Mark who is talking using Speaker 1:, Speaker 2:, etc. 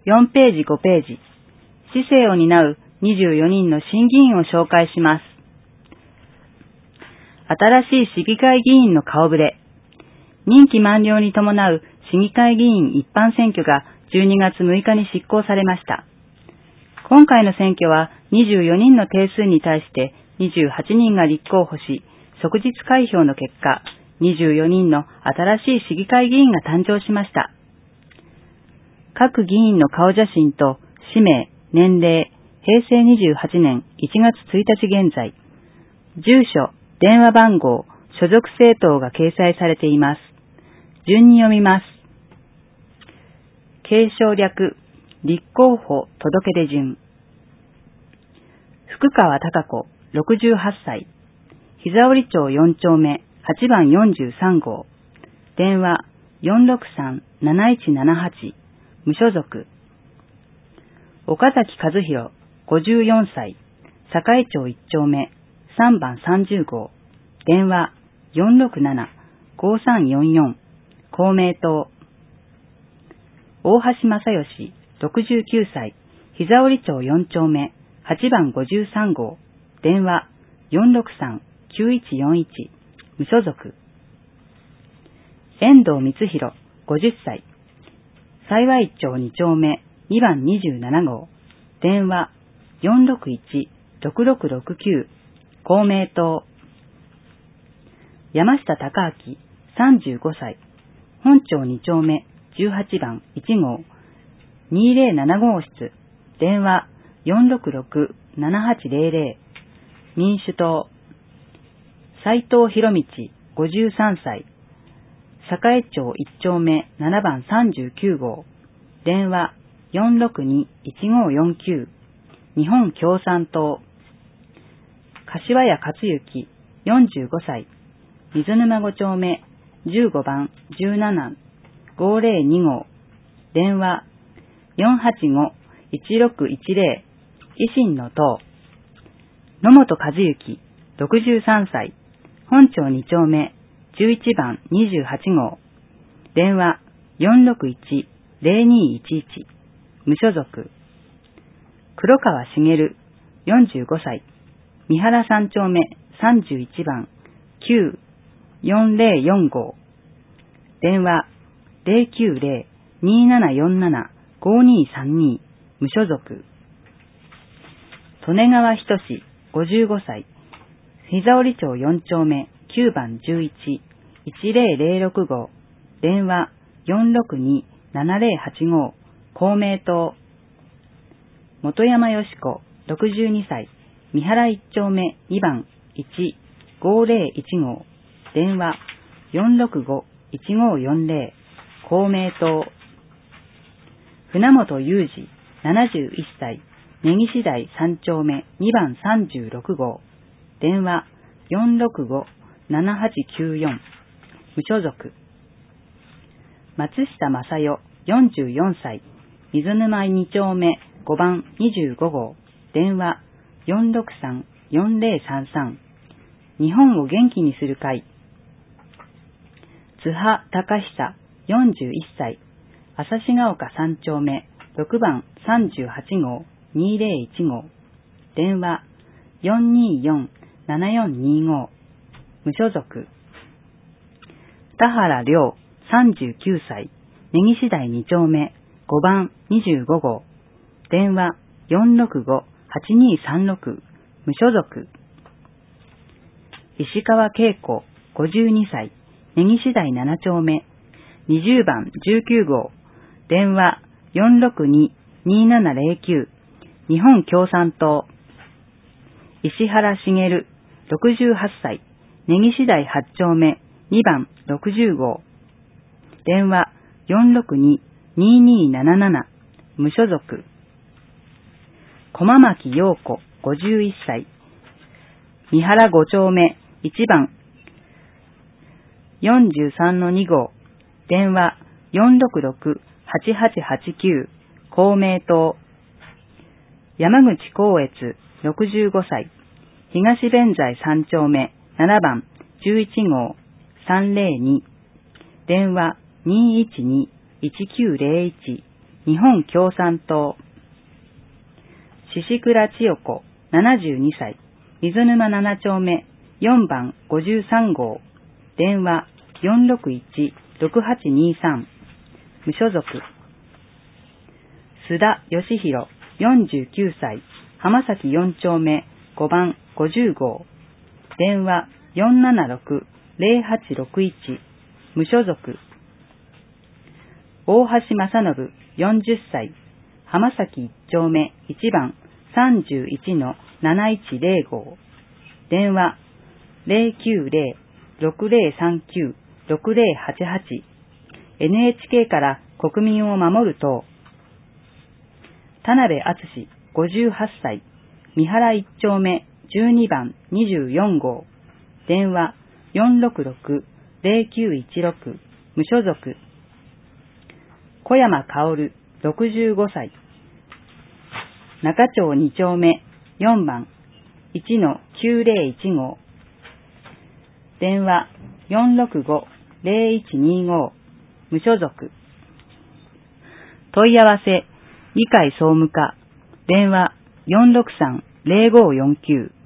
Speaker 1: 4ページ5ページ、市政を担う24人の審議員を紹介します。新しい市議会議員の顔ぶれ。任期満了に伴う市議会議員一般選挙が12月6日に執行されました。今回の選挙は24人の定数に対して28人が立候補し、即日開票の結果、24人の新しい市議会議員が誕生しました。各議員の顔写真と氏名、年齢、平成28年1月1日現在、住所、電話番号、所属政党が掲載されています。順に読みます。継承略、立候補届出順。福川貴子、68歳。膝折町4丁目、8番43号。電話、463-7178。無所属。岡崎和弘、54歳。堺町1丁目、3番30号。電話、467-5344。公明党。大橋正義、69歳。膝折町4丁目、8番53号。電話、463-9141。無所属。遠藤光弘、50歳。幸町2丁目、2番27号。電話、461-6669。公明党。山下隆明、35歳。本町2丁目、18番1号。207号室。電話、466-7800。民主党。斉藤博道、53歳。栄町1丁目7番39号。電話、462-1549。日本共産党。柏谷克之、45歳。水沼5丁目15番17-502号。電話、485-1610。維新の党。野本和幸、63歳。本町2丁目11番28号。電話、461-0211。無所属。黒川茂、45歳。三原3丁目31番9-4045号。電話、090-2747-5232。無所属。利根川仁、55歳。膝折町4丁目9番11-1006号。電話、462-7085。公明党。本山よし子、62歳。三原1丁目2番1-501号。電話、465-1540。公明党。船本雄二、71歳。根岸台3丁目2番36号。電話、465-7894。無所属。松下正代、44歳。水沼2丁目5番25号。電話、463-4033。日本を元気にする会。津波隆久、41歳。朝志ヶ丘3丁目6番38号201号。電話、424-7425。無所属。田原良、39歳。根岸台2丁目5番25号。電話、465-8236。無所属。石川恵子、52歳。根岸台7丁目20番19号。電話、462-2709。日本共産党。石原茂、68歳。根岸台8丁目2番60号。電話、462-2277。無所属。駒巻陽子、51歳。三原5丁目1番43-2号。電話、466-8889。公明党。山口光悦、65歳。東弁財3丁目7番11号302。電話、212-1901。 日本共産党。宍倉千代子、72歳、水沼7丁目、4番53号。電話461-6823。無所属。須田義弘、49歳、浜崎4丁目、5番50号。電話476-0861。無所属。大橋正信、40歳、浜崎1丁目1番 31-7105 電話 090-6039-6088 NHK から国民を守る党。田辺敦58歳、三原1丁目12番24号電話 466-0916 無所属。小山薫65歳、中町2丁目4番 1-9015 電話465-0125 無所属。問い合わせ議会総務課電話463-0549